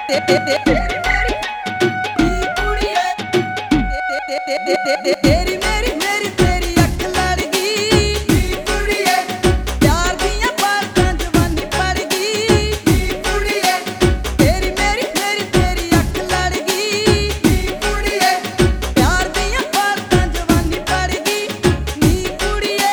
तेरी मेरी मेरी तेरी अख लड़ गई कुड़िए, प्यार दियां बातां जवानी पड़ गई कुड़िए। तेरी मेरी मेरी तेरी अख लड़ गई कुड़िए, प्यार दियां बातां जवानी पड़ गई नी कुड़िए।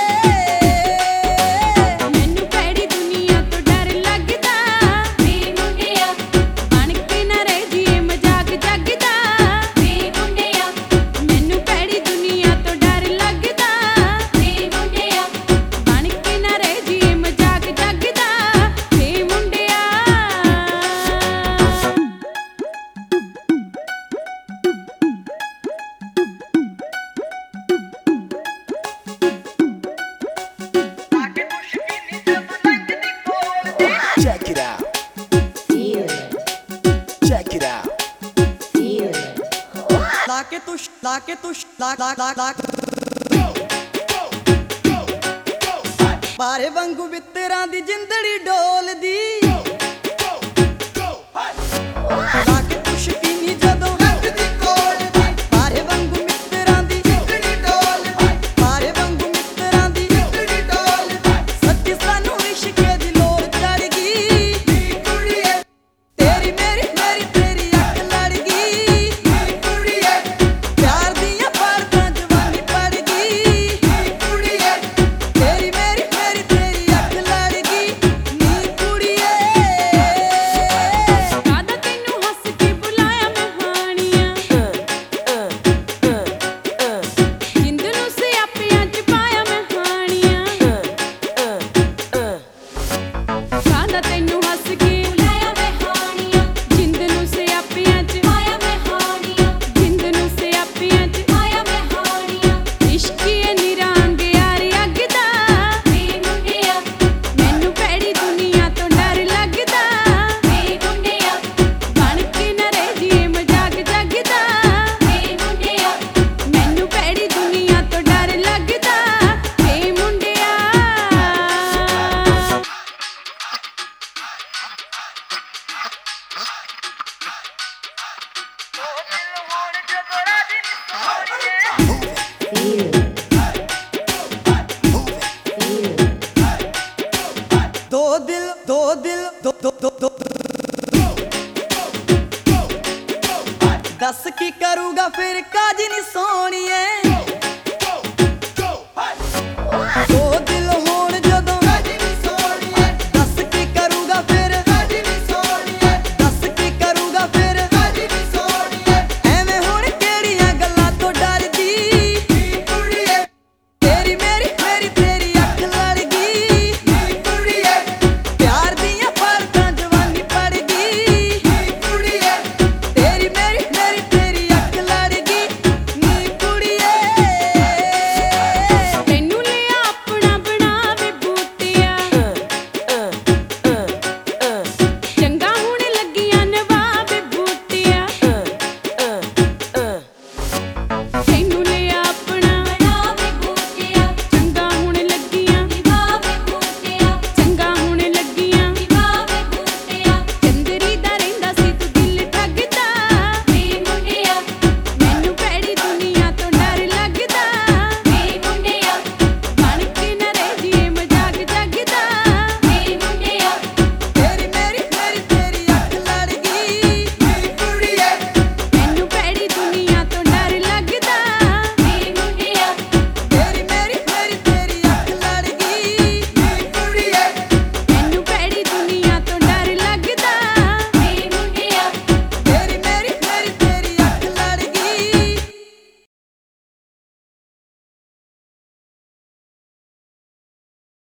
मैनू भैड़ी दुनिया तो डर लगदा वे मुंडिया, बन के ना रह जीए मजाक जगदा वे मुंडिया। मैनू भैड़ी दुनिया तो डर लगदा वे मुंडिया, बन के ना रह जीए मजाक जगदा वे मुंडिया। Check it out. Feel it, Check it out. feel it. लाके तुश लाके तुश ला ला ला ला पारे वांगू बितरां दी जिंदड़ी डोलदी लाके तुश कीनी जदों हटदी कोलदी। पारे वांगू मितरां दी जिंदड़ी डोलदी, पारे वांगू मितरां दी जिंदड़ी डोलदी। सच्ची सानू इश्क दी लोड़ चढ़ गई कुड़िए, तेरी मेरी मेरी तेरी अख लड़ गई कुड़िए। प्यार दियां बातां जवानी पड़ गई कुड़िए, तेरी मेरी मेरी तेरी अख लड़ गई नी कुड़िए। कादा तैनू हੱਸ के बुलाया मैं हानियां, जिंद नूं सियापियां च पाया मैं हानियां। कादा तैनू हੱਸ के बुलाया मैं हानियां, जिंद नूं सियापियां च पाया मैं हानियां। जिंद नूं सियापियां च पाया मैं हानियां। इश्कीए निरंग यार अगदा वे मुंडिया, मैनू भैड़ी दुनिया तो डर लगदा वे मुंडिया, बन के ना रह जीए मजाक जगदा वे मुंडिया। मैनू भैड़ी दुनिया तो डर लगदा वे मुंडिया। Feel it, feel it. दो दिल दो दिल दो दो दो दो दस की करूँगा फिर काज नी सोनिए। दो